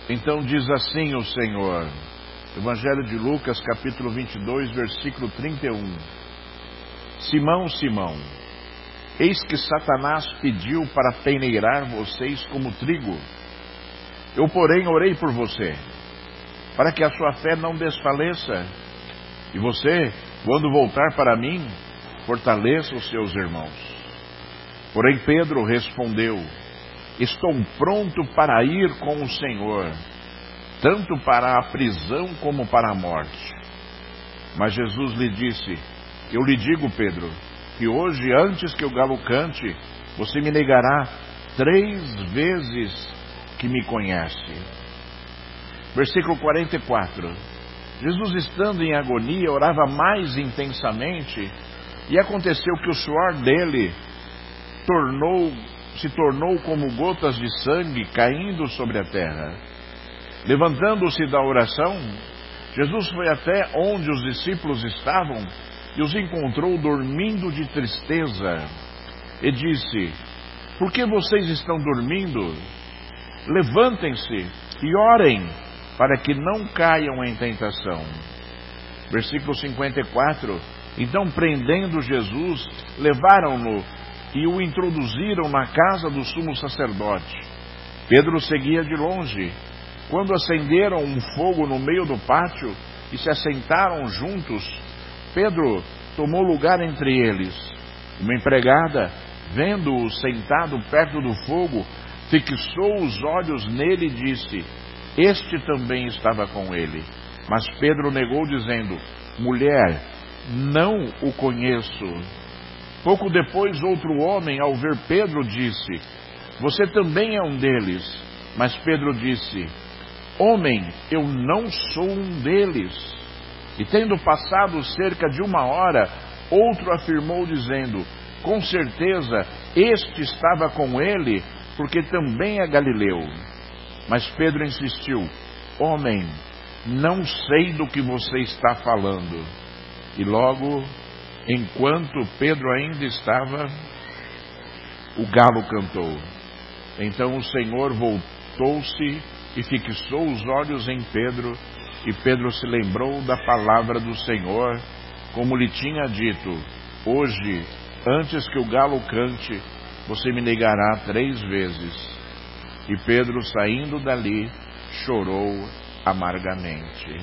Então diz assim o Senhor, Evangelho de Lucas, capítulo 22, versículo 31. Simão, Simão, eis que Satanás pediu para peneirar vocês como trigo. Eu, porém, orei por você, para que a sua fé não desfaleça. E você, quando voltar para mim, fortaleça os seus irmãos. Porém Pedro respondeu, estou pronto para ir com o Senhor, tanto para a prisão como para a morte. Mas Jesus lhe disse, eu lhe digo, Pedro, que hoje, antes que o galo cante, você me negará 3 vezes que me conhece. Versículo 44. Jesus, estando em agonia, orava mais intensamente, e aconteceu que o suor dele se tornou como gotas de sangue caindo sobre a terra. Levantando-se da oração, Jesus foi até onde os discípulos estavam e os encontrou dormindo de tristeza. E disse, por que vocês estão dormindo? Levantem-se e orem, para que não caiam em tentação. Versículo 54. Então, prendendo Jesus, levaram-no e o introduziram na casa do sumo sacerdote. Pedro seguia de longe. Quando acenderam um fogo no meio do pátio e se assentaram juntos, Pedro tomou lugar entre eles. Uma empregada, vendo-o sentado perto do fogo, fixou os olhos nele e disse, este também estava com ele. Mas Pedro negou, dizendo, mulher, não o conheço. Pouco depois, outro homem, ao ver Pedro, disse, você também é um deles. Mas Pedro disse, homem, eu não sou um deles. E tendo passado cerca de 1 hora, outro afirmou, dizendo, com certeza, este estava com ele, porque também é galileu. Mas Pedro insistiu, homem, não sei do que você está falando. E logo, enquanto Pedro ainda estava, o galo cantou. Então o Senhor voltou-se e fixou os olhos em Pedro, e Pedro se lembrou da palavra do Senhor, como lhe tinha dito, hoje, antes que o galo cante, você me negará 3 vezes. E Pedro, saindo dali, chorou amargamente.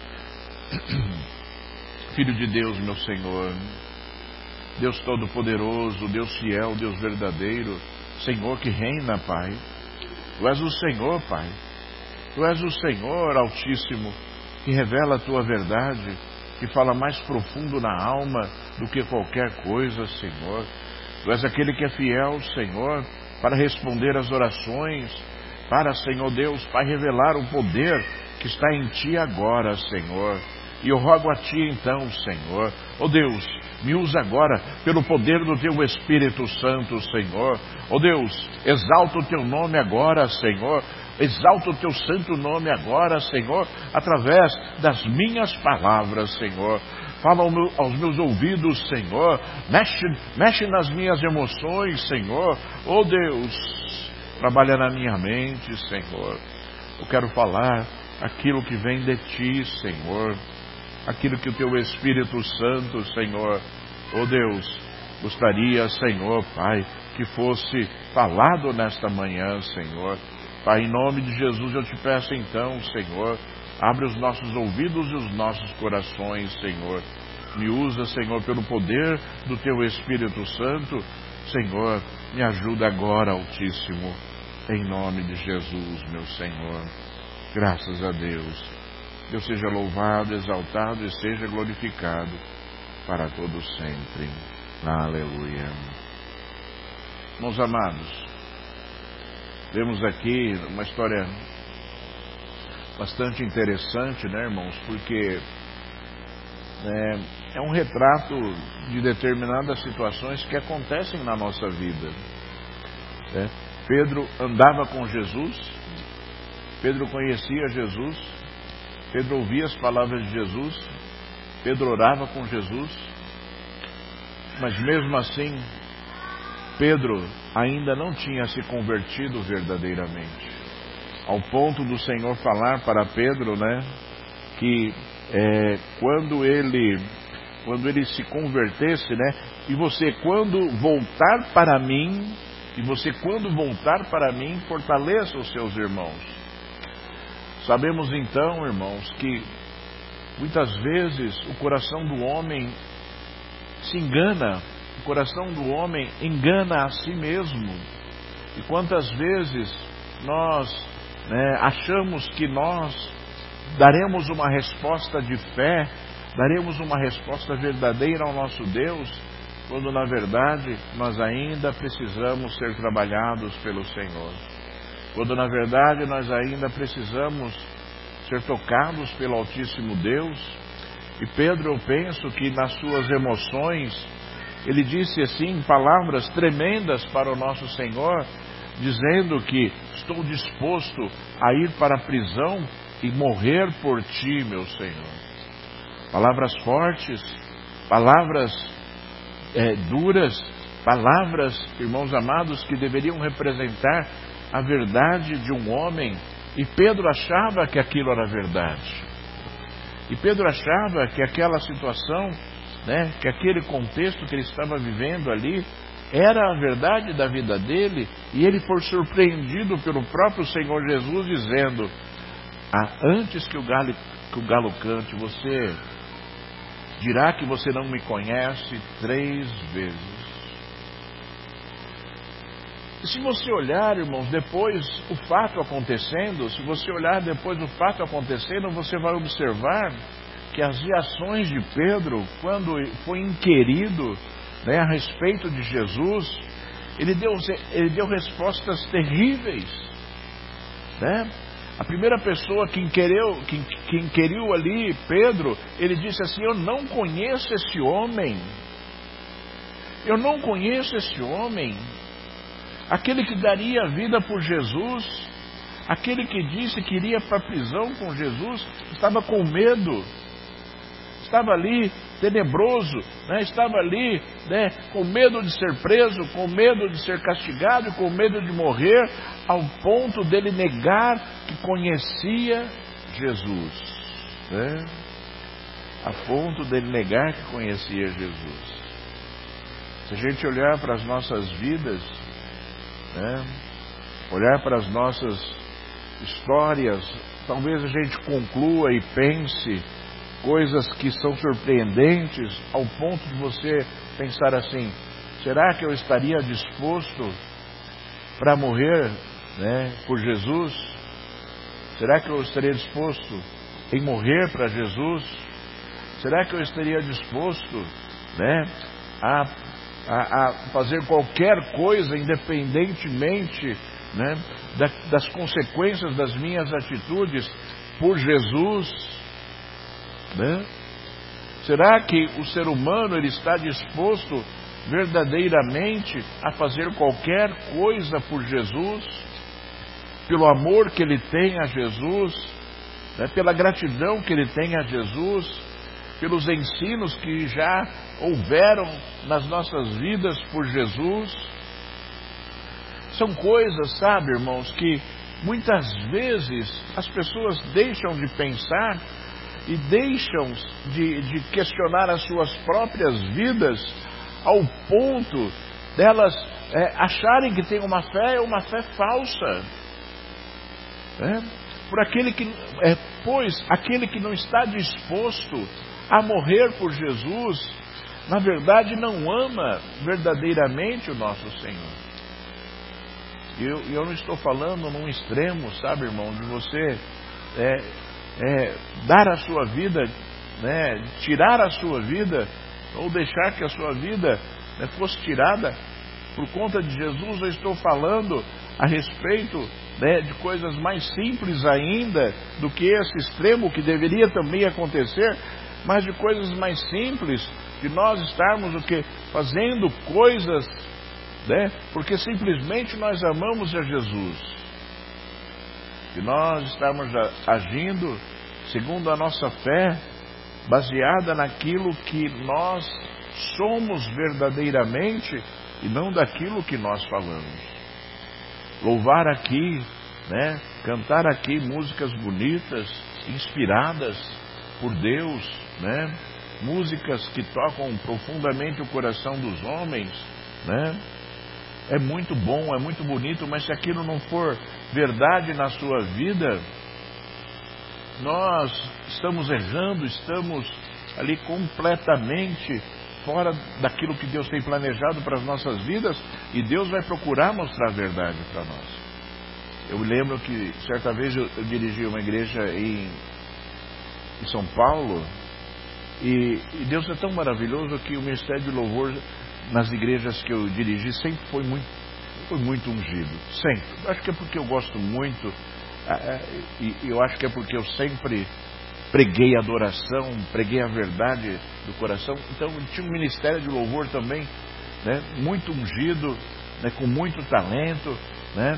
Filho de Deus, meu Senhor, Deus Todo-Poderoso, Deus fiel, Deus verdadeiro, Senhor que reina, Pai. Tu és o Senhor, Pai. Tu és o Senhor Altíssimo, que revela a Tua verdade, que fala mais profundo na alma do que qualquer coisa, Senhor. Tu és aquele que é fiel, Senhor, para responder às orações, para, Senhor Deus, para revelar o poder que está em Ti agora, Senhor. E eu rogo a Ti então, Senhor, ó Deus, me usa agora pelo poder do Teu Espírito Santo, Senhor. Ó Deus, exalta o Teu nome agora, Senhor. Exalta o Teu santo nome agora, Senhor, através das minhas palavras, Senhor. Fala aos meus ouvidos, Senhor. Mexe nas minhas emoções, Senhor. Oh Deus, trabalha na minha mente, Senhor. Eu quero falar aquilo que vem de Ti, Senhor. Aquilo que o Teu Espírito Santo, Senhor, oh Deus, gostaria, Senhor, Pai, que fosse falado nesta manhã, Senhor. Pai, em nome de Jesus eu te peço então, Senhor, abre os nossos ouvidos e os nossos corações, Senhor. Me usa, Senhor, pelo poder do Teu Espírito Santo. Senhor, me ajuda agora, Altíssimo, em nome de Jesus, meu Senhor. Graças a Deus. Deus seja louvado, exaltado e seja glorificado para todos sempre. Aleluia. Meus amados, vemos aqui uma história bastante interessante, né, irmãos? Porque é um retrato de determinadas situações que acontecem na nossa vida. Pedro andava com Jesus, Pedro conhecia Jesus, Pedro ouvia as palavras de Jesus, Pedro orava com Jesus, mas mesmo assim, Pedro ainda não tinha se convertido verdadeiramente. ao ponto do Senhor falar para Pedro, né, que quando ele se convertesse, né, e você quando voltar para mim, fortaleça os seus irmãos. Sabemos então, irmãos, que muitas vezes o coração do homem se engana, o coração do homem engana a si mesmo. E quantas vezes nós, né, achamos que nós daremos uma resposta de fé, daremos uma resposta verdadeira ao nosso Deus, quando na verdade nós ainda precisamos ser trabalhados pelo Senhor. Quando na verdade nós ainda precisamos ser tocados pelo Altíssimo Deus. E Pedro, eu penso que nas suas emoções, ele disse assim, palavras tremendas para o nosso Senhor, dizendo que estou disposto a ir para a prisão e morrer por ti, meu Senhor. Palavras fortes, palavras duras, palavras, irmãos amados, que deveriam representar a verdade de um homem. E Pedro achava que aquilo era verdade. E Pedro achava que aquela situação, né, que aquele contexto que ele estava vivendo ali, era a verdade da vida dele. E ele foi surpreendido pelo próprio Senhor Jesus dizendo: antes que o galo cante, você dirá que você não me conhece 3 vezes. E se você olhar, irmãos, depois o fato acontecendo, você vai observar que as reações de Pedro, quando foi inquirido, né, a respeito de Jesus, ele deu respostas terríveis, né? A primeira pessoa que inquiriu ali Pedro, ele disse assim: eu não conheço esse homem. Eu não conheço esse homem. Aquele que daria a vida por Jesus, aquele que disse que iria para a prisão com Jesus, estava com medo, estava ali tenebroso, né? Estava ali, né, com medo de ser preso, com medo de ser castigado e com medo de morrer, ao ponto dele negar que conhecia Jesus, né? A ponto dele negar que conhecia Jesus. Se a gente olhar para as nossas vidas, né, olhar para as nossas histórias, talvez a gente conclua e pense coisas que são surpreendentes, ao ponto de você pensar assim: será que eu estaria disposto para morrer, né, por Jesus? Será que eu estaria disposto em morrer para Jesus? Será que eu estaria disposto, né, a fazer qualquer coisa, independentemente, né, das consequências das minhas atitudes, por Jesus, né? Será que o ser humano ele está disposto verdadeiramente a fazer qualquer coisa por Jesus, pelo amor que ele tem a Jesus, né, pela gratidão que ele tem a Jesus, pelos ensinos que já houveram nas nossas vidas por Jesus? São coisas, sabe, irmãos, que muitas vezes as pessoas deixam de pensar e deixam de questionar as suas próprias vidas, ao ponto delas acharem que tem uma fé falsa, né? Pois aquele que não está disposto a morrer por Jesus, na verdade não ama verdadeiramente o nosso Senhor. Eu não estou falando num extremo, sabe, irmão, de você dar a sua vida, né, tirar a sua vida, ou deixar que a sua vida, né, fosse tirada por conta de Jesus. Eu estou falando a respeito, né, de coisas mais simples ainda do que esse extremo, que deveria também acontecer, mas de coisas mais simples, de nós estarmos fazendo coisas, né, porque simplesmente nós amamos a Jesus, de nós estarmos agindo segundo a nossa fé, baseada naquilo que nós somos verdadeiramente e não daquilo que nós falamos. Louvar aqui né? Cantar aqui músicas bonitas, inspiradas por Deus, né? Músicas que tocam profundamente o coração dos homens, né? É muito bom, é muito bonito, mas se aquilo não for verdade na sua vida, nós estamos errando, estamos ali completamente fora daquilo que Deus tem planejado para as nossas vidas, e Deus vai procurar mostrar a verdade para nós. Eu lembro que certa vez eu dirigi uma igreja em São Paulo, e Deus é tão maravilhoso que o ministério de louvor nas igrejas que eu dirigi sempre foi muito ungido, sempre. Acho que é porque eu gosto muito, e eu acho que é porque eu sempre preguei a adoração, preguei a verdade do coração. Então tinha um ministério de louvor também, né, muito ungido, né, com muito talento, né,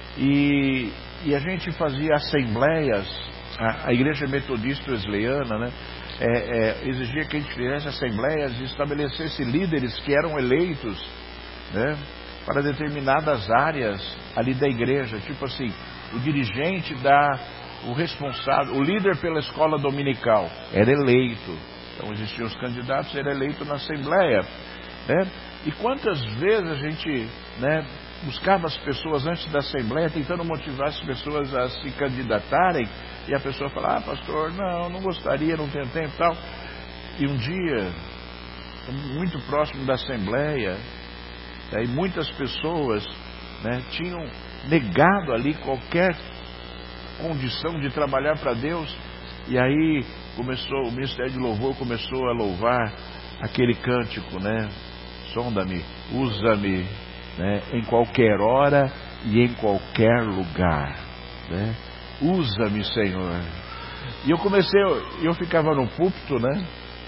e a gente fazia assembleias. A igreja metodista wesleyana, né, exigia que a gente fizesse assembleias e estabelecesse líderes que eram eleitos, né, para determinadas áreas ali da igreja. Tipo assim, o dirigente o responsável, o líder pela escola dominical era eleito. Então existiam os candidatos, era eleito na assembleia, né? E quantas vezes a gente, né, buscava as pessoas antes da assembleia, tentando motivar as pessoas a se candidatarem, e a pessoa falava: pastor, não gostaria, não tenho tempo e tal. E um dia, muito próximo da assembleia, e muitas pessoas, né, tinham negado ali qualquer condição de trabalhar para Deus, e aí o ministério de louvor começou a louvar aquele cântico, né? Sonda-me, usa-me, né, em qualquer hora e em qualquer lugar, né? Usa-me, Senhor. E eu ficava no púlpito, né,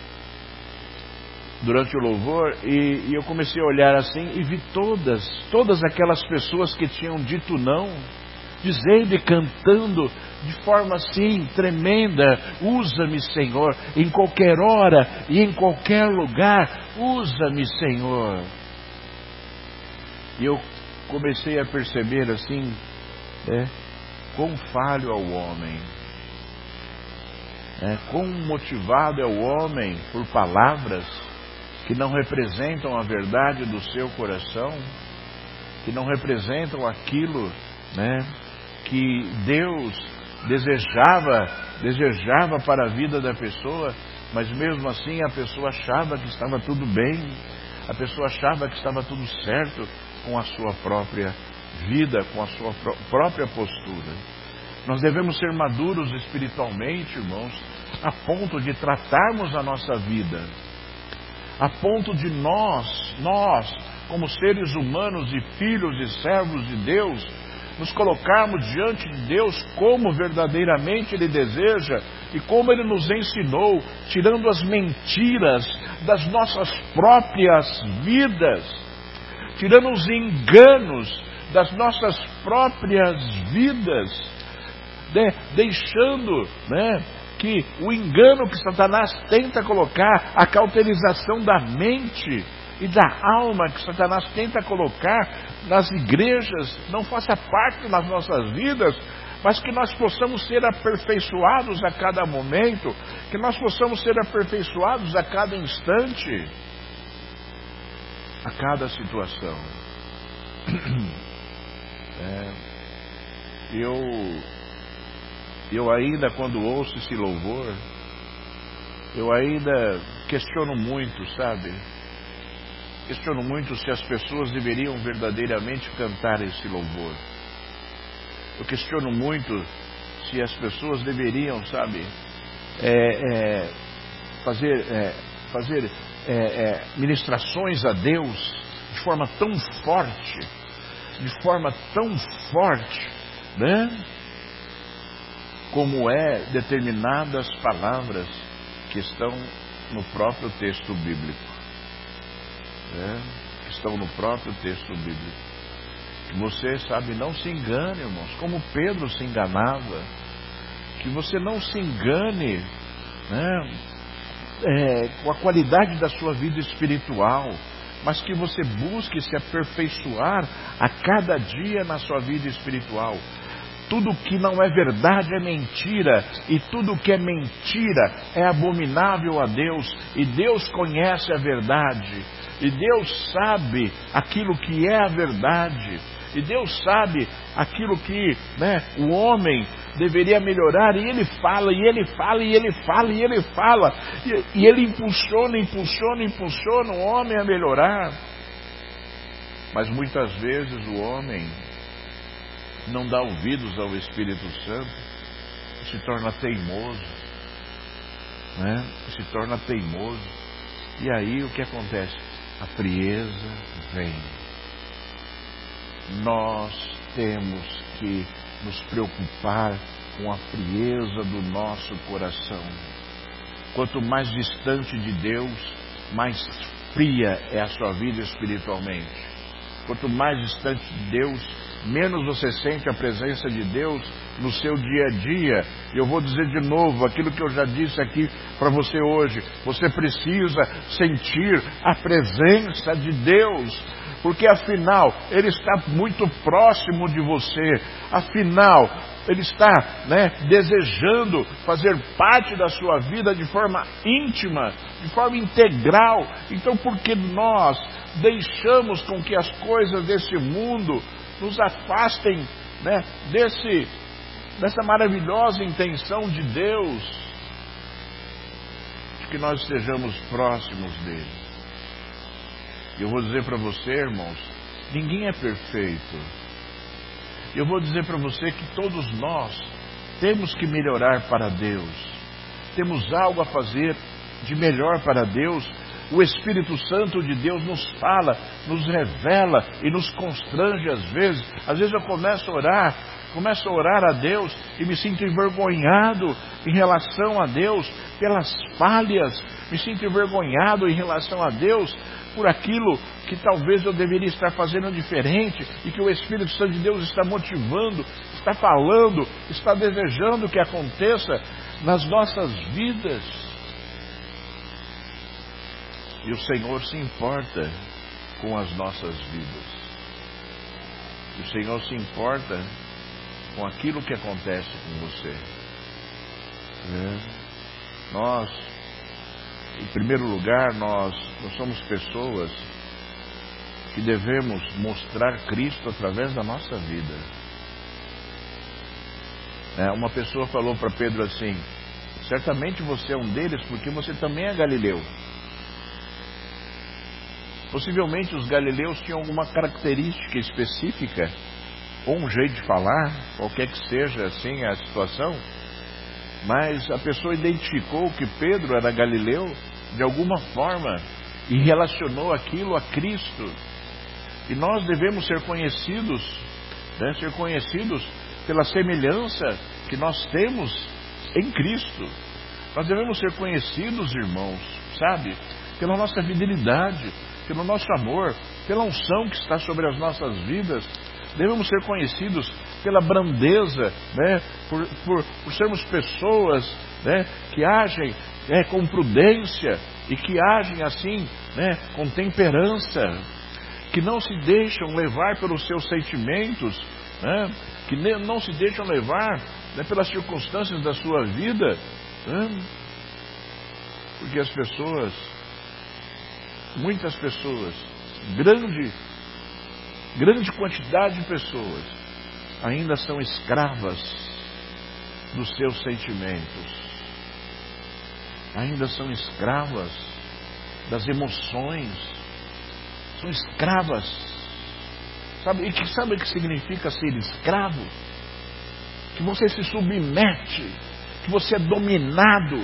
durante o louvor, e eu comecei a olhar assim e vi todas aquelas pessoas que tinham dito não, dizendo e cantando de forma assim tremenda: usa-me, Senhor, em qualquer hora e em qualquer lugar, usa-me, Senhor. E eu comecei a perceber assim, né, quão falho é o homem, né, quão motivado é o homem por palavras que não representam a verdade do seu coração, que não representam aquilo, né, que Deus desejava para a vida da pessoa, mas mesmo assim a pessoa achava que estava tudo bem, a pessoa achava que estava tudo certo com a sua própria vida, com a sua própria postura. Nós devemos ser maduros espiritualmente, irmãos, a ponto de tratarmos a nossa vida, a ponto de nós, como seres humanos e filhos e servos de Deus, nos colocarmos diante de Deus como verdadeiramente Ele deseja e como Ele nos ensinou, tirando as mentiras das nossas próprias vidas, tirando os enganos das nossas próprias vidas, né? Deixando, né, que o engano que Satanás tenta colocar, a cauterização da mente e da alma que Satanás tenta colocar nas igrejas, não faça parte das nossas vidas, mas que nós possamos ser aperfeiçoados a cada momento, que nós possamos ser aperfeiçoados a cada instante, a cada situação. Eu ainda, quando ouço esse louvor, eu ainda questiono muito, sabe? Questiono muito se as pessoas deveriam verdadeiramente cantar esse louvor. Eu questiono muito se as pessoas deveriam, sabe, fazer ministrações a Deus de forma tão forte, né? Como determinadas palavras que estão no próprio texto bíblico. Estão no próprio texto bíblico. Que você, sabe, não se engane, irmãos, como Pedro se enganava. Que você não se engane, né, com a qualidade da sua vida espiritual, mas que você busque se aperfeiçoar a cada dia na sua vida espiritual. Tudo que não é verdade é mentira, e tudo que é mentira é abominável a Deus, e Deus conhece a verdade, e Deus sabe aquilo que é a verdade, e Deus sabe aquilo que, o homem deveria melhorar, e Ele fala, e Ele fala, e Ele fala, e Ele fala, e Ele impulsiona o homem a melhorar. Mas muitas vezes o homem não dá ouvidos ao Espírito Santo e se torna teimoso, se torna teimoso. E aí o que acontece? A frieza vem. Nós temos que nos preocupar com a frieza do nosso coração. Quanto mais distante de Deus, mais fria é a sua vida espiritualmente. Quanto mais distante de Deus, menos você sente a presença de Deus no seu dia a dia. E eu vou dizer de novo aquilo que eu já disse aqui para você hoje. Você precisa sentir a presença de Deus, porque afinal Ele está muito próximo de você. Afinal Ele está desejando fazer parte da sua vida de forma íntima, de forma integral. Então por que nós deixamos com que as coisas desse mundo nos afastem dessa maravilhosa intenção de Deus, de que nós estejamos próximos dele? Eu vou dizer para você, irmãos, ninguém é perfeito. Eu vou dizer para você que todos nós temos que melhorar para Deus. Temos algo a fazer de melhor para Deus. O Espírito Santo de Deus nos fala, nos revela e nos constrange às vezes. Às vezes eu começo a orar a Deus e me sinto envergonhado em relação a Deus pelas falhas. Me sinto envergonhado em relação a Deus por aquilo que talvez eu deveria estar fazendo diferente e que o Espírito Santo de Deus está motivando, está falando, está desejando que aconteça nas nossas vidas. E o Senhor se importa com as nossas vidas. O Senhor se importa com aquilo que acontece com você. Nós, em primeiro lugar, nós somos pessoas que devemos mostrar Cristo através da nossa vida. Uma pessoa falou para Pedro assim: certamente você é um deles porque você também é galileu. Possivelmente os galileus tinham alguma característica específica, ou um jeito de falar, qualquer que seja assim a situação, mas a pessoa identificou que Pedro era galileu de alguma forma e relacionou aquilo a Cristo. E nós devemos ser conhecidos, pela semelhança que nós temos em Cristo. Nós devemos ser conhecidos, irmãos, pela nossa fidelidade, pelo nosso amor, pela unção que está sobre as nossas vidas. Devemos ser conhecidos pela brandeza, por sermos pessoas que agem com prudência e que agem assim, com temperança, que não se deixam levar pelos seus sentimentos, que não se deixam levar pelas circunstâncias da sua vida, porque as pessoas, muitas pessoas, grande quantidade de pessoas ainda são escravas dos seus sentimentos, ainda são escravas das emoções, são escravas. Sabe o que significa ser escravo? Que você se submete, que você é dominado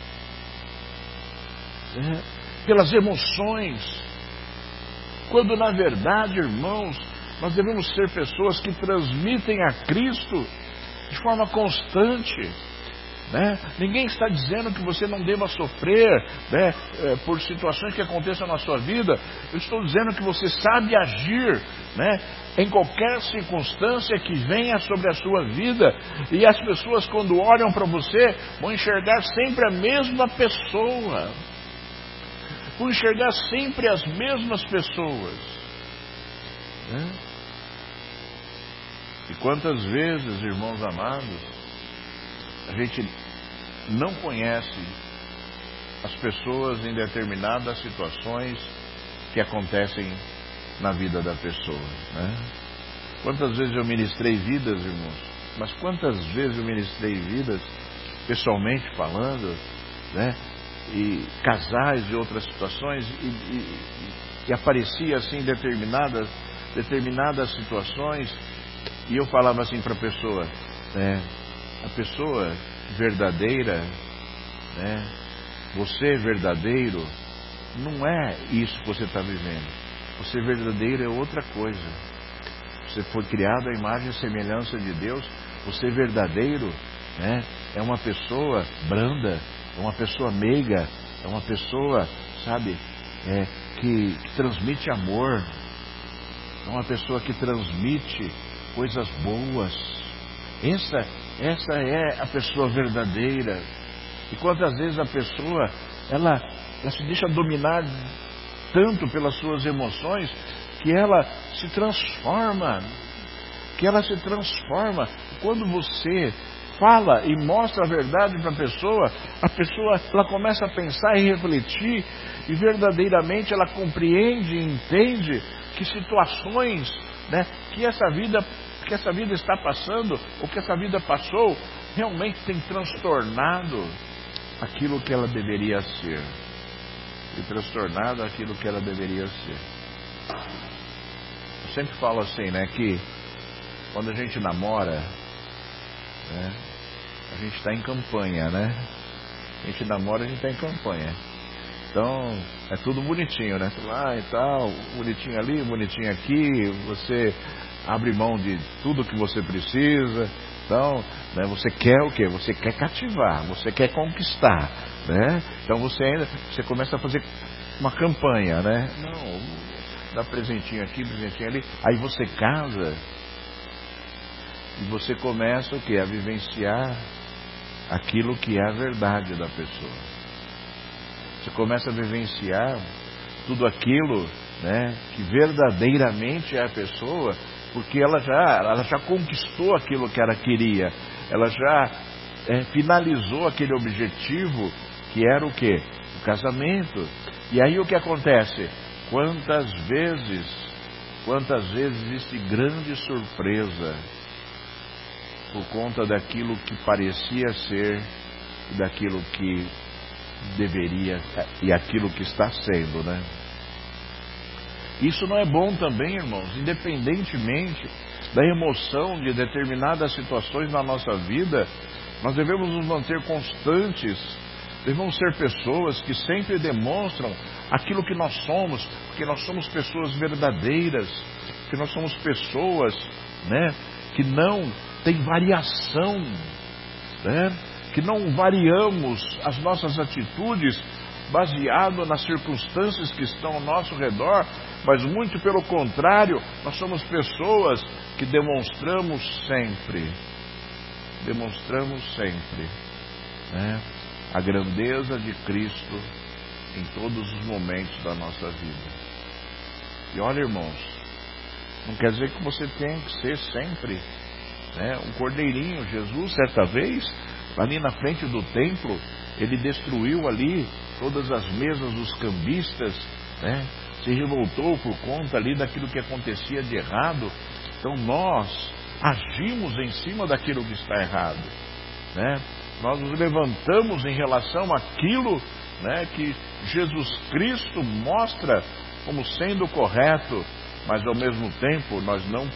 pelas emoções, quando na verdade, irmãos, nós devemos ser pessoas que transmitem a Cristo de forma constante. Ninguém está dizendo que você não deva sofrer por situações que aconteçam na sua vida. Eu estou dizendo que você sabe agir em qualquer circunstância que venha sobre a sua vida. E as pessoas, quando olham para você, vão enxergar sempre a mesma pessoa, vão enxergar sempre as mesmas pessoas. E quantas vezes, irmãos amados, a gente não conhece as pessoas em determinadas situações que acontecem na vida da pessoa, né? Quantas vezes eu ministrei vidas, irmãos, mas quantas vezes eu ministrei vidas, pessoalmente falando, né? E casais e outras situações, e aparecia assim determinadas situações, e eu falava assim para a pessoa, né? A pessoa verdadeira, né? Você verdadeiro, não é isso que você está vivendo. Você verdadeiro é outra coisa. Você foi criado à imagem e semelhança de Deus. Você verdadeiro, né? É uma pessoa branda, é uma pessoa meiga, é uma pessoa, sabe, que transmite amor, é uma pessoa que transmite coisas boas. Essa é a pessoa verdadeira. E quantas vezes a pessoa, ela se deixa dominar tanto pelas suas emoções, que ela se transforma. Quando você fala e mostra a verdade para a pessoa ela começa a pensar e refletir, e verdadeiramente ela compreende e entende que situações, né, que essa vida está passando, ou que essa vida passou, realmente tem transtornado aquilo que ela deveria ser. Eu sempre falo assim, né, que quando a gente namora, né, a gente está em campanha, né? A gente namora, a gente está em campanha. Então, é tudo bonitinho, né? Lá e tal, bonitinho ali, bonitinho aqui, você abre mão de tudo que você precisa. Então, né, você quer o quê? Você quer cativar, você quer conquistar, né? Então você começa a fazer uma campanha, né? Não, dá presentinho aqui, presentinho ali. Aí você casa e você começa o quê? A vivenciar aquilo que é a verdade da pessoa. Você começa a vivenciar tudo aquilo, né, que verdadeiramente é a pessoa, porque ela já conquistou aquilo que ela queria, ela já finalizou aquele objetivo que era o quê? O casamento. E aí o que acontece? Quantas vezes existe grande surpresa por conta daquilo que parecia ser e daquilo que deveria e aquilo que está sendo, né? Isso não é bom também, irmãos, independentemente da emoção de determinadas situações na nossa vida, nós devemos nos manter constantes, devemos ser pessoas que sempre demonstram aquilo que nós somos, porque nós somos pessoas verdadeiras, que nós somos pessoas, né, que não tem variação, né, que não variamos as nossas atitudes baseado nas circunstâncias que estão ao nosso redor, mas muito pelo contrário, nós somos pessoas que demonstramos sempre, né, a grandeza de Cristo em todos os momentos da nossa vida. E olha, irmãos, não quer dizer que você tem que ser sempre, né, um cordeirinho. Jesus, certa vez, ali na frente do templo, ele destruiu ali todas as mesas dos cambistas, né? Se revoltou por conta ali daquilo que acontecia de errado. Então nós agimos em cima daquilo que está errado, né? Nós nos levantamos em relação àquilo, né, que Jesus Cristo mostra como sendo correto, mas ao mesmo tempo nós não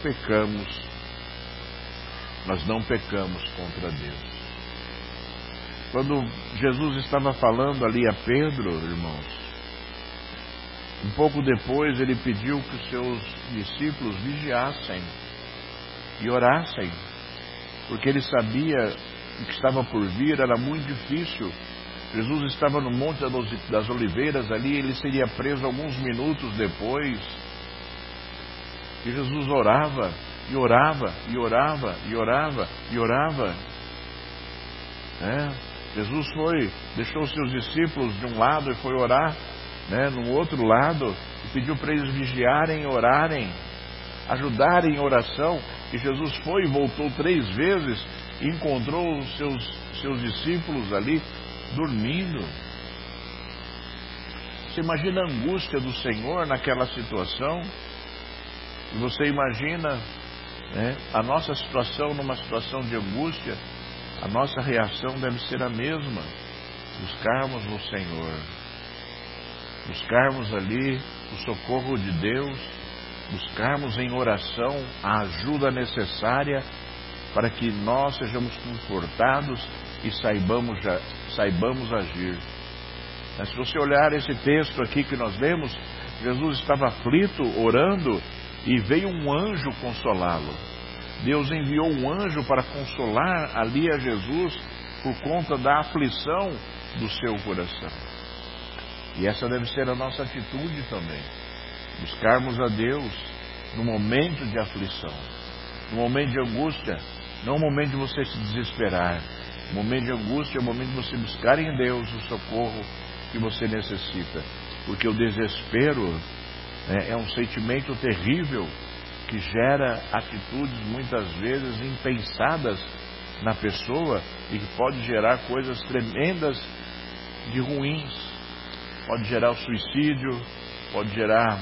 pecamos contra Deus. Quando Jesus estava falando ali a Pedro, irmãos, um pouco depois ele pediu que os seus discípulos vigiassem e orassem, porque ele sabia o que estava por vir era muito difícil. Jesus estava no Monte das Oliveiras ali, ele seria preso alguns minutos depois. E Jesus orava, e orava, e orava, e orava, e orava. Jesus deixou os seus discípulos de um lado e foi orar, né, no outro lado, e pediu para eles vigiarem e orarem, ajudarem em oração. que Jesus foi e voltou 3 vezes e encontrou os seus discípulos ali dormindo. Você imagina a angústia do Senhor naquela situação? E você imagina, né, a nossa situação numa situação de angústia? A nossa reação deve ser a mesma. Buscarmos no Senhor. Buscarmos ali o socorro de Deus. Buscarmos em oração a ajuda necessária para que nós sejamos confortados e saibamos agir. Mas se você olhar esse texto aqui que nós lemos, Jesus estava aflito, orando, e veio um anjo consolá-lo. Deus enviou um anjo para consolar ali a Jesus por conta da aflição do seu coração. E essa deve ser a nossa atitude também. Buscarmos a Deus no momento de aflição, no momento de angústia, não no momento de você se desesperar. O momento de angústia é o momento de você buscar em Deus o socorro que você necessita. Porque o desespero, né, é um sentimento terrível que gera atitudes muitas vezes impensadas na pessoa e que pode gerar coisas tremendas de ruins. Pode gerar o suicídio, pode gerar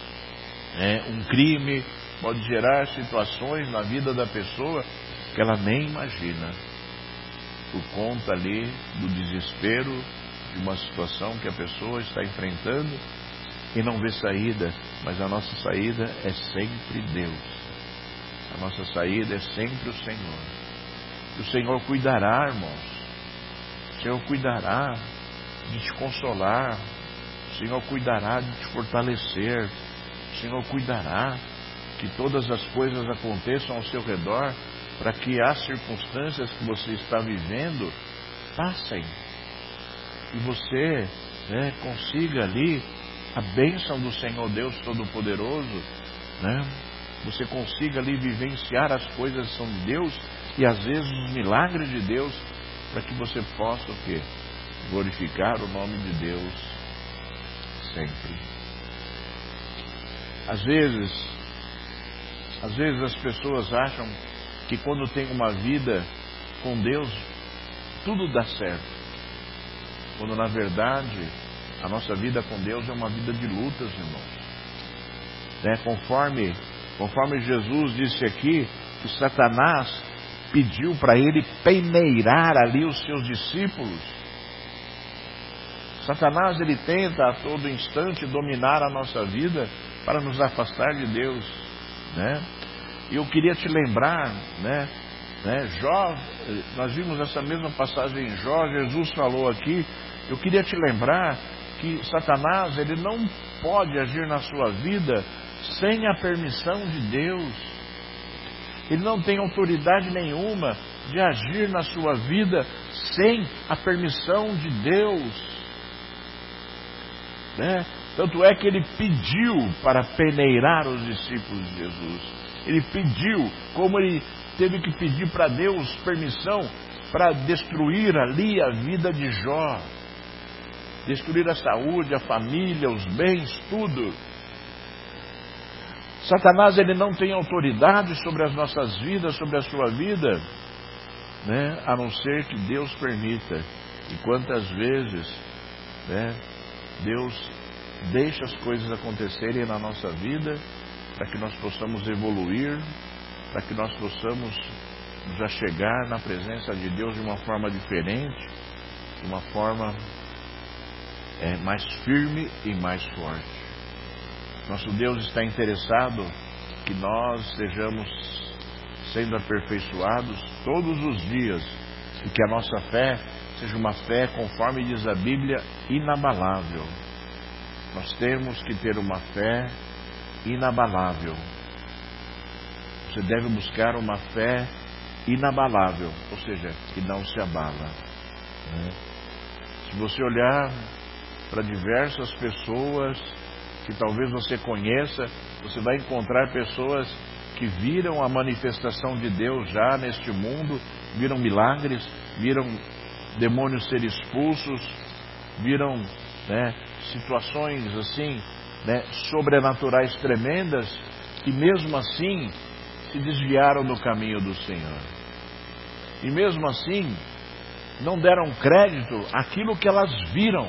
um crime, pode gerar situações na vida da pessoa que ela nem imagina, por conta ali do desespero de uma situação que a pessoa está enfrentando e não vê saída. Mas a nossa saída é sempre Deus. A nossa saída é sempre o Senhor. E o Senhor cuidará, irmãos. O Senhor cuidará de te consolar. O Senhor cuidará de te fortalecer. O Senhor cuidará que todas as coisas aconteçam ao seu redor para que as circunstâncias que você está vivendo passem. E você, né, consiga ali a bênção do Senhor Deus Todo-Poderoso, né? Você consiga ali vivenciar as coisas que são de Deus e às vezes os milagres de Deus, para que você possa o quê? Glorificar o nome de Deus sempre. Às vezes as pessoas acham que quando tem uma vida com Deus, tudo dá certo. Quando na verdade a nossa vida com Deus é uma vida de lutas, irmãos. Né? Conforme Jesus disse aqui, que Satanás pediu para ele peneirar ali os seus discípulos. Satanás, ele tenta a todo instante dominar a nossa vida para nos afastar de Deus, né? E eu queria te lembrar, né? Jó, nós vimos essa mesma passagem em Jó, Jesus falou aqui. Eu queria te lembrar que Satanás, ele não pode agir na sua vida sem a permissão de Deus. Ele não tem autoridade nenhuma de agir na sua vida sem a permissão de Deus, né? Tanto é que ele pediu para peneirar os discípulos de Jesus. Ele pediu, como ele teve que pedir para Deus permissão para destruir ali a vida de Jó. Destruir a saúde, a família, os bens, tudo. Satanás, ele não tem autoridade sobre as nossas vidas, sobre a sua vida, né? A não ser que Deus permita. E quantas vezes, né, Deus deixa as coisas acontecerem na nossa vida para que nós possamos evoluir, para que nós possamos nos achegar na presença de Deus de uma forma diferente, de uma forma mais firme e mais forte. Nosso Deus está interessado que nós estejamos sendo aperfeiçoados todos os dias e que a nossa fé seja uma fé, conforme diz a Bíblia, inabalável. Nós temos que ter uma fé inabalável. Você deve buscar uma fé inabalável, ou seja, que não se abala, né? Se você olhar para diversas pessoas que talvez você conheça, você vai encontrar pessoas que viram a manifestação de Deus já neste mundo, viram milagres, viram demônios ser expulsos, viram, né, situações assim, né, sobrenaturais tremendas, e mesmo assim se desviaram do caminho do Senhor. E mesmo assim, não deram crédito àquilo que elas viram.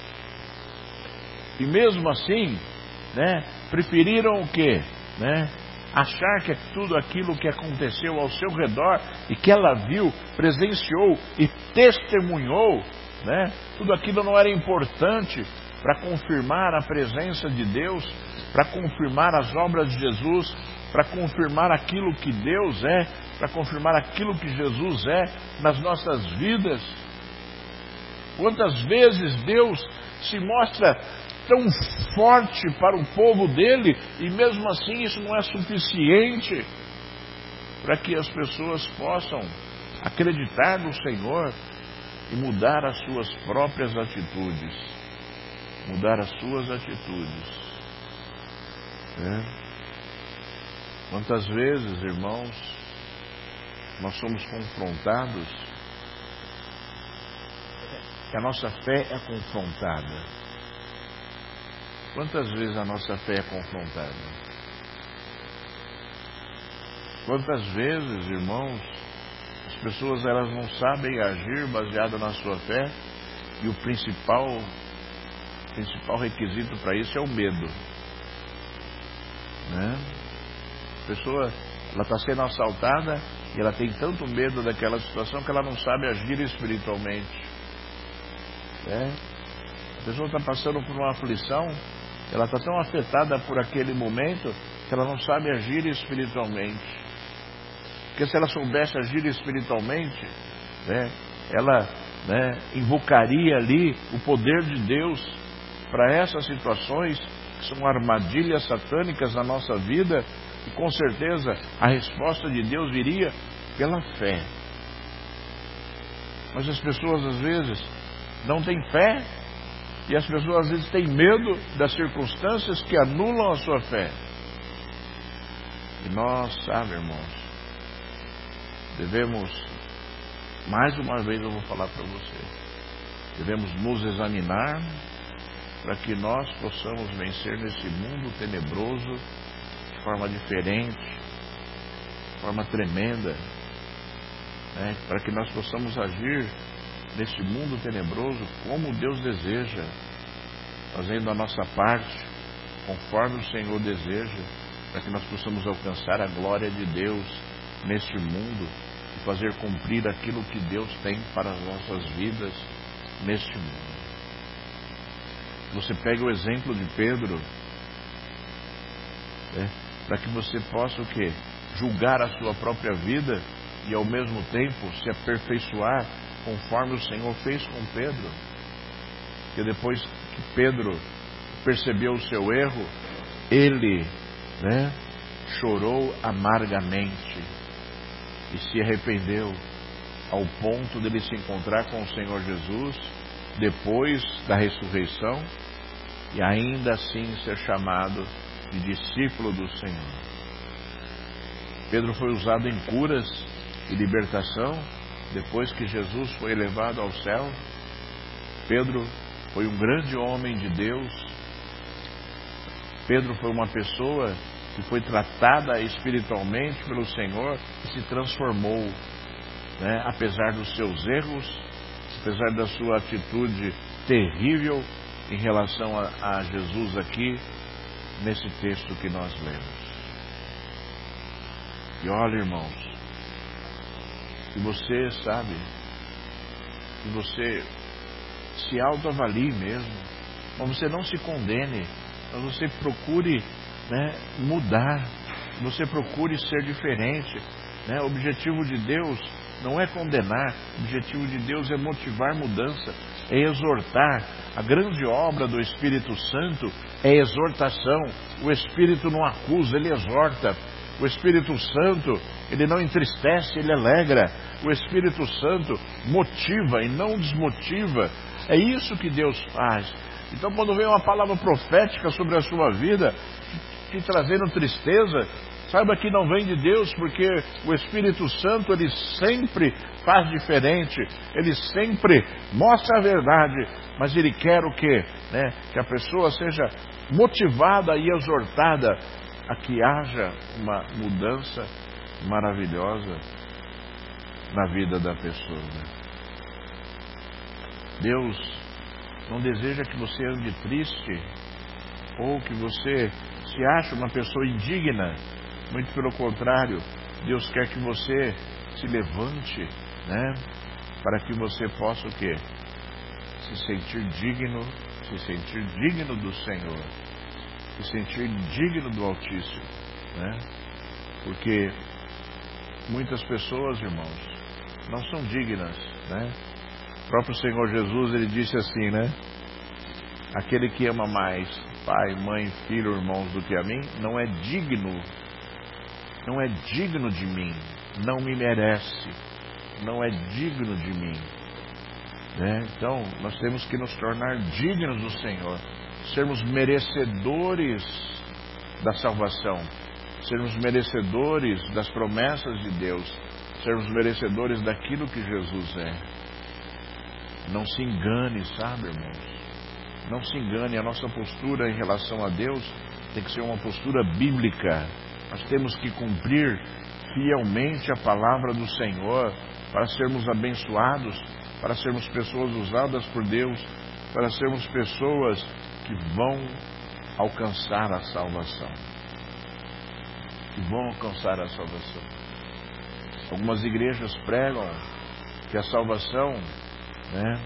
E mesmo assim, preferiram o quê? Achar que tudo aquilo que aconteceu ao seu redor e que ela viu, presenciou e testemunhou, tudo aquilo não era importante para confirmar a presença de Deus, para confirmar as obras de Jesus, para confirmar aquilo que Deus é, para confirmar aquilo que Jesus é nas nossas vidas. Quantas vezes Deus se mostra tão forte para o povo dele e mesmo assim isso não é suficiente para que as pessoas possam acreditar no Senhor e mudar as suas próprias atitudes. Mudar as suas atitudes. Quantas vezes, irmãos, nós somos confrontados, que a nossa fé é confrontada. Quantas vezes a nossa fé é confrontada? Quantas vezes, irmãos, as pessoas elas não sabem agir baseado na sua fé e o principal requisito para isso é o medo. A pessoa ela está sendo assaltada e ela tem tanto medo daquela situação que ela não sabe agir espiritualmente. A pessoa está passando por uma aflição, ela está tão afetada por aquele momento que ela não sabe agir espiritualmente. Porque se ela soubesse agir espiritualmente, ela invocaria ali o poder de Deus para essas situações que são armadilhas satânicas na nossa vida, e com certeza a resposta de Deus viria pela fé. Mas as pessoas às vezes não têm fé, e as pessoas às vezes têm medo das circunstâncias que anulam a sua fé. E nós, irmãos, devemos, mais uma vez eu vou falar para você, devemos nos examinar para que nós possamos vencer nesse mundo tenebroso de forma diferente, de forma tremenda, para que nós possamos agir neste mundo tenebroso como Deus deseja, fazendo a nossa parte conforme o Senhor deseja, para que nós possamos alcançar a glória de Deus neste mundo e fazer cumprir aquilo que Deus tem para as nossas vidas neste mundo. Você pega o exemplo de Pedro, para que você possa o quê? Julgar a sua própria vida e ao mesmo tempo se aperfeiçoar conforme o Senhor fez com Pedro. Porque depois que Pedro percebeu o seu erro, ele chorou amargamente e se arrependeu ao ponto de ele se encontrar com o Senhor Jesus depois da ressurreição e ainda assim ser chamado de discípulo do Senhor. Pedro foi usado em curas e libertação depois que Jesus foi elevado ao céu. Pedro foi um grande homem de Deus. Pedro foi uma pessoa que foi tratada espiritualmente pelo Senhor e se transformou, apesar dos seus erros, apesar da sua atitude terrível em relação a Jesus aqui, nesse texto que nós lemos. E olha, irmãos, que você que você se autoavalie mesmo, mas você não se condene, mas você procure mudar, você procure ser diferente. O objetivo de Deus não é condenar, o objetivo de Deus é motivar mudança, é exortar. A grande obra do Espírito Santo é exortação. O Espírito não acusa, ele exorta. O Espírito Santo, ele não entristece, ele alegra. O Espírito Santo motiva e não desmotiva. É isso que Deus faz. Então, quando vem uma palavra profética sobre a sua vida, te trazendo tristeza, saiba que não vem de Deus, porque o Espírito Santo, ele sempre faz diferente, ele sempre mostra a verdade, mas ele quer o quê? Que a pessoa seja motivada e exortada a que haja uma mudança maravilhosa na vida da pessoa. Deus não deseja que você ande triste ou que você se ache uma pessoa indigna. Muito pelo contrário, Deus quer que você se levante, né? Para que você possa o quê? Se sentir digno do Senhor, se sentir digno do Altíssimo, né? Porque muitas pessoas, irmãos, não são dignas, né? O próprio Senhor Jesus, ele disse assim, né? Aquele que ama mais pai, mãe, filho, irmãos do que a mim, não é digno de mim, não me merece, não é digno de mim, né? Então, nós temos que nos tornar dignos do Senhor, sermos merecedores da salvação, sermos merecedores das promessas de Deus, sermos merecedores daquilo que Jesus é. Não se engane, sabe, irmãos? Não se engane, a nossa postura em relação a Deus tem que ser uma postura bíblica. Nós temos que cumprir fielmente a palavra do Senhor para sermos abençoados, para sermos pessoas usadas por Deus, para sermos pessoas que vão alcançar a salvação. Que vão alcançar a salvação. Algumas igrejas pregam que a salvação, né,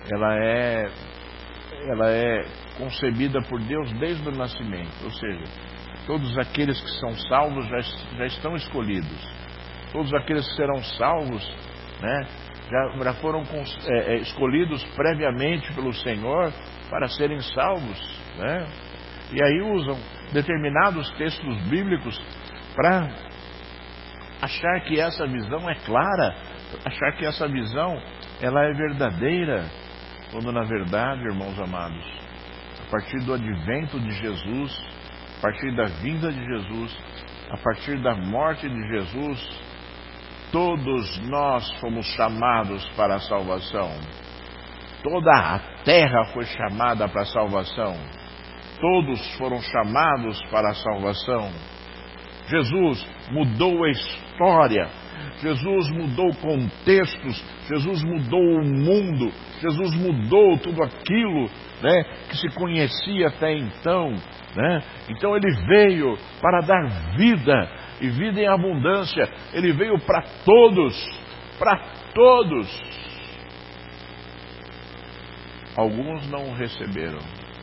ela é concebida por Deus desde o nascimento, ou seja, todos aqueles que são salvos já estão escolhidos, todos aqueles que serão salvos, né, já foram escolhidos previamente pelo Senhor para serem salvos, né? E aí usam determinados textos bíblicos para achar que essa visão é clara, achar que essa visão ela é verdadeira, quando na verdade, irmãos amados, a partir do advento de Jesus, a partir da vinda de Jesus, a partir da morte de Jesus, todos nós fomos chamados para a salvação. Toda a terra foi chamada para a salvação. Todos foram chamados para a salvação. Jesus mudou a história. Jesus mudou contextos. Jesus mudou o mundo. Jesus mudou tudo aquilo, né, que se conhecia até então, né? Então ele veio para dar vida, e vida em abundância. Ele veio para todos, para todos. Alguns não o receberam.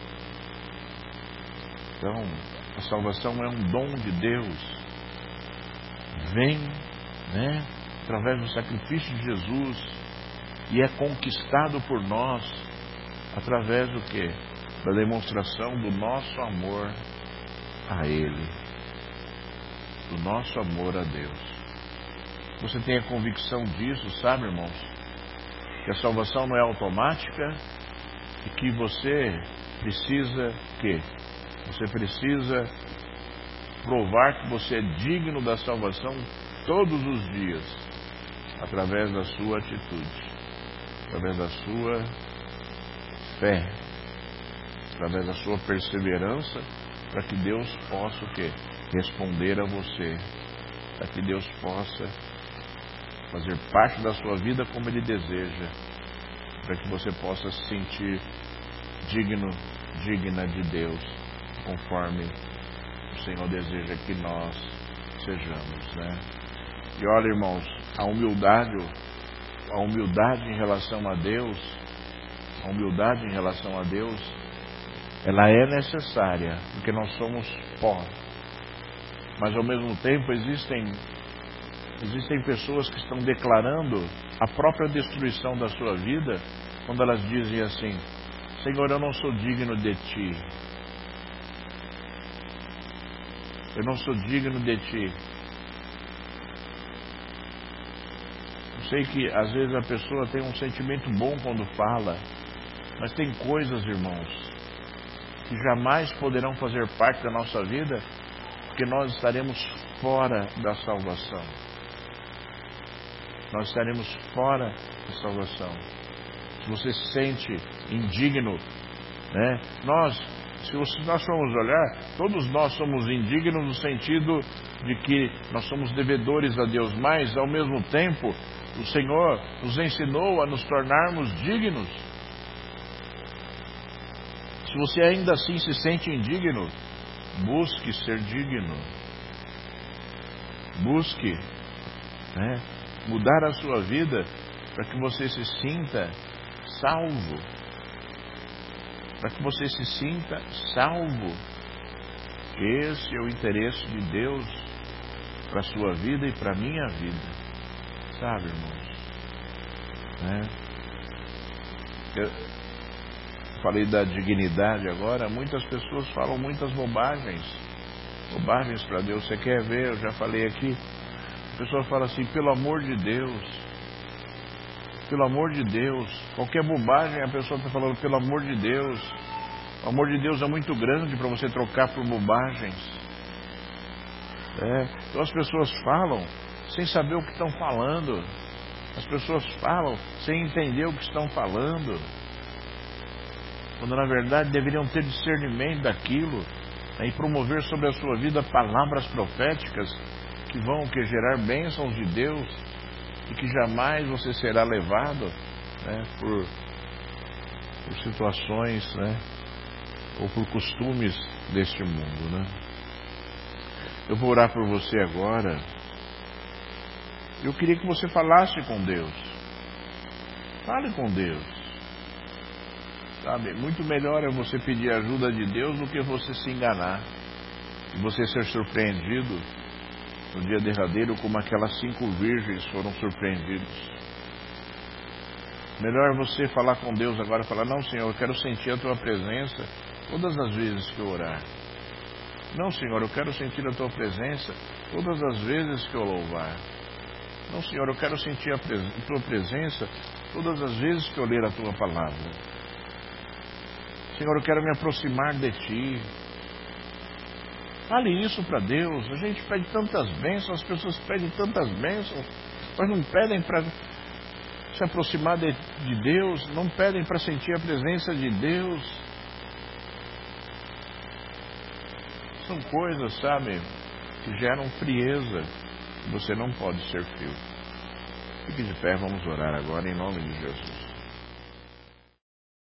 Então, a salvação é um dom de Deus. Vem, né, através do sacrifício de Jesus, e é conquistado por nós através do quê? Da demonstração do nosso amor a Ele, do nosso amor a Deus. Você tem a convicção disso, sabe, irmãos? Que a salvação não é automática e que você precisa quê? Você precisa provar que você é digno da salvação todos os dias, através da sua atitude, através da sua fé, através da sua perseverança, para que Deus possa o quê? Responder a você, para que Deus possa fazer parte da sua vida como Ele deseja, para que você possa se sentir digno, digna de Deus, conforme o Senhor deseja que nós sejamos, né? E olha, irmãos, a humildade em relação a Deus, ela é necessária, porque nós somos pó. Mas ao mesmo tempo existem pessoas que estão declarando a própria destruição da sua vida, quando elas dizem assim: Senhor, eu não sou digno de Ti. Eu não sou digno de Ti. Eu sei que às vezes a pessoa tem um sentimento bom quando fala, mas tem coisas, irmãos, que jamais poderão fazer parte da nossa vida, porque nós estaremos fora da salvação. Nós estaremos fora da salvação. Se você se sente indigno, né? Nós Se nós formos olhar, todos nós somos indignos no sentido de que nós somos devedores a Deus, mas ao mesmo tempo o Senhor nos ensinou a nos tornarmos dignos. Se você ainda assim se sente indigno, busque ser digno. Busque, mudar a sua vida para que você se sinta salvo. Para que você se sinta salvo. Esse é o interesse de Deus para a sua vida e para a minha vida. Sabe, irmãos? Eu falei da dignidade agora. Muitas pessoas falam muitas bobagens. Bobagens para Deus. Você quer ver? Eu já falei aqui. A pessoa fala assim, pelo amor de Deus. Pelo amor de Deus. Qualquer bobagem a pessoa está falando, pelo amor de Deus. O amor de Deus é muito grande para você trocar por bobagens. Então as pessoas falam sem saber o que estão falando. As pessoas falam sem entender o que estão falando. Quando na verdade deveriam ter discernimento daquilo, e promover sobre a sua vida palavras proféticas que vão gerar bênçãos de Deus e que jamais você será levado por situações ou por costumes deste mundo. Eu vou orar por você agora. Eu queria que você falasse com Deus. Fale com Deus. Sabe, muito melhor é você pedir ajuda de Deus do que você se enganar e você ser surpreendido no dia derradeiro como aquelas 5 virgens foram surpreendidas. Melhor você falar com Deus agora, falar, não, Senhor, eu quero sentir a Tua presença todas as vezes que eu orar. Não, Senhor, eu quero sentir a Tua presença todas as vezes que eu louvar. Não, Senhor, eu quero sentir a Tua presença todas as vezes que eu ler a Tua palavra. Senhor, eu quero me aproximar de Ti. Fale isso para Deus. A gente pede tantas bênçãos, as pessoas pedem tantas bênçãos, mas não pedem para se aproximar de Deus, não pedem para sentir a presença de Deus. São coisas, sabe, que geram frieza. Você não pode ser frio. Fique de pé, vamos orar agora em nome de Jesus.